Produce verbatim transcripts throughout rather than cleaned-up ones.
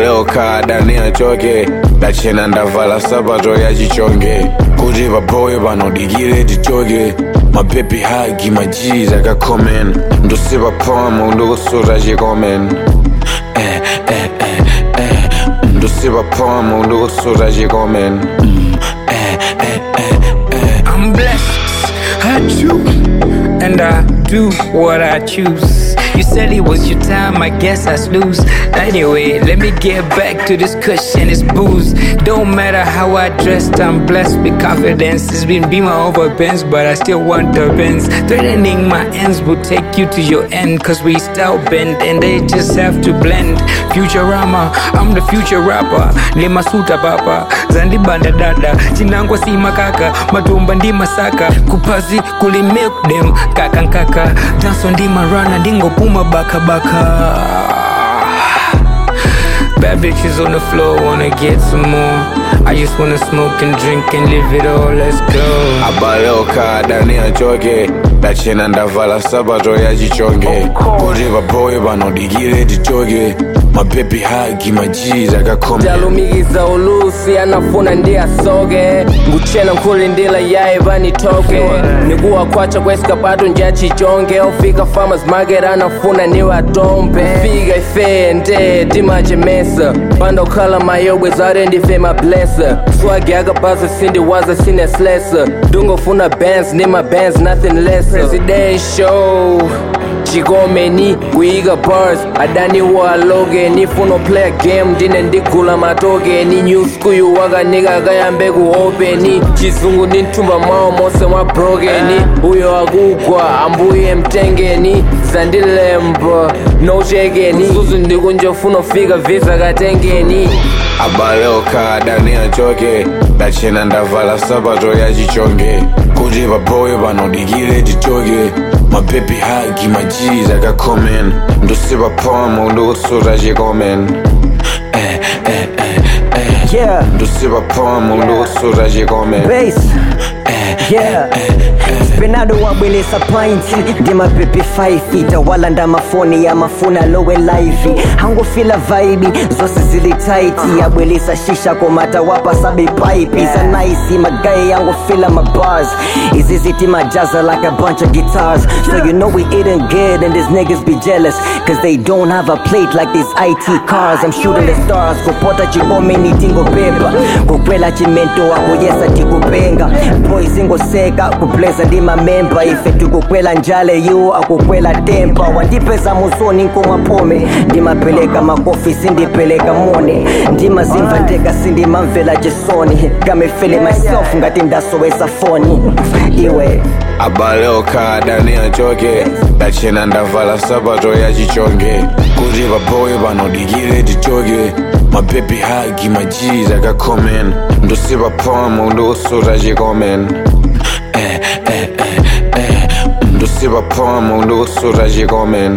abale okada ni achoke ndachena ndavala sabato ya chichonge kuti paboyo panodigire tichoke mapepi hagi majiza kakomen ndosipa pomo ndikusuta chikomen eh, eh, eh, eh. ndosipa pomo ndikusuta chikomen eh, eh, eh, eh. I'm blessed, I choose, and I do what I choose. You said it was your time, I guess I snooze. Anyway, let me get back to this cushion, this booze. Don't matter how I dressed, I'm blessed with confidence. It's been beamer over Benz, but I still want the Benz. Threatening my ends will take you to your end, cause we style bend and they just have to blend. Futurama, I'm the future rapper. Lima suta papa, zandi banda dada. Chinangwa si makaka, matumba ndi masaka. Kupazi kuli milk them, kaka nkaka. Dance on di marana, dingo puma baka baka. Bad bitches on the floor, wanna get some more. I just wanna smoke and drink and live it all, let's go. abale okada ni achoke ndachena ndavala sabato ya chichonge kuti paboyo panodigire tichoke mapepi hagi majiza kakomen ndalumikiza ulusi anafuna ndi asoke nguchena nkhulindila yaye vanitoke nikuwakwacha kwesikapato nja chichonge ofika farmers market anafuna niwe atompe fika ife nde timachemesa panda kukhala mayobwe zare ndife mablessa swagi akabaza sindiwaza sineslesa ndungofuna bands ni mabands nothing less presidential chikomeni kuyika bars adaniwo alogeni funo play a game ndine ndigula matokeni new school wakanika akayambe kuopeni chizungu ndi mthumba mwawo monse mwa brokeni uyo akugwa ambuye mtengeni zandilemba no chekeni zuzu ndikunjofuna fika visa katengeni abale okada ni achoke ndachena ndavala sabato ya chichonge kuti paboyo panodigire tichoke mapepi hagi majiza kakomen ndosipa pomo ndikusuta chikomen eh, eh, eh, eh. Yeah, ndosipa pomo ndikusuta chikomen bass. Yeah, Bernardo wabwelesa pint ndi mapepi five ita wala nda mafoni ya mafuna lowe life hangofila vibe zose zili tight yabwelesa shisha komata wapa sabi pipe is a nice magaye yango fila my bars izi ziti majaza like a bunch of guitars so you know we eating good and these niggas be jealous cause they don't have a plate like these I T cars. I'm shooting the stars kupota chikome ni tingo pepa kukwela chimento wako yesa tikupenga boys ingoseka kupleza ndi mamemba ife tikukwela njale yu akukwela tempa wandipeza musoni nkomapome ndimapeleka makofi sindipeleka mone ndimazimva ndeka sindimamvela jesoni kamefele myself ngati ndasowesa foni iwe abale okada ni achoke ndachena ndavala sabato ya chichonge kuti paboyo panodigire tichoke mapepi hagi majiza kakomen ndosipa pomo ndikusuta chikomen eh, eh, eh, eh. ndosipa pomo ndikusuta chikomen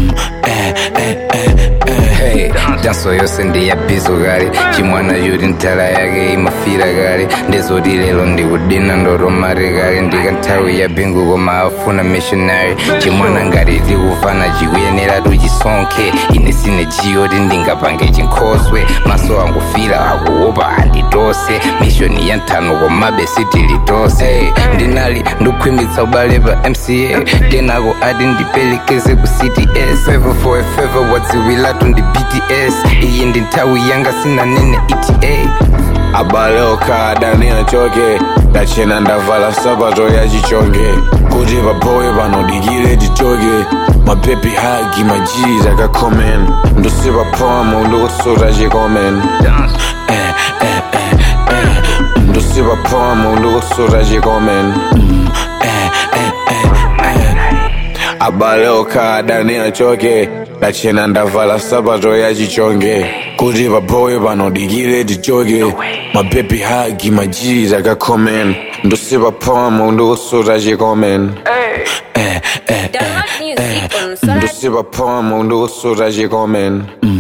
eh, eh, eh, eh. Hey, danso yose ndi ya bizo gari chimwana yuri ntala yake imafira gari ndezoti lelo ndikudina ndotomare gari ndikanthawi ya bingu koma afuna missionary chimwana ngati tikufana chikuyenera tuchisonke ine sine jiyoti ndingapange chinkhoswe maso angufira akuopa anditose mishoni ya nthano komabe sitilitose hey, ndinali ndikukhwimitsa ubale pa M C A kenako ati ndipelekeze ku C T S favor for a favor wadziwila tundi B T S iyi ndi nthawi yanga sina nene E T A abale okada ni achoke ndachena ndavala sabato ya chichonge kuti paboyo panodigire tichoke mapepi hagi majiza kakomen ndosipa pomo ndikusuta chikomen eh, eh, eh, eh. ndosipa pomo ndikusuta chikomen eh, eh, eh, eh. abale okada ni achoke ndachena ndavala sabato ya chichonge kuti paboyo panodigire tichoke mapepi hagi majiza kakomen ndosipa pomo ndikusuta chikomen eh, eh, eh, eh. ndosipa pomo ndikusuta chikomen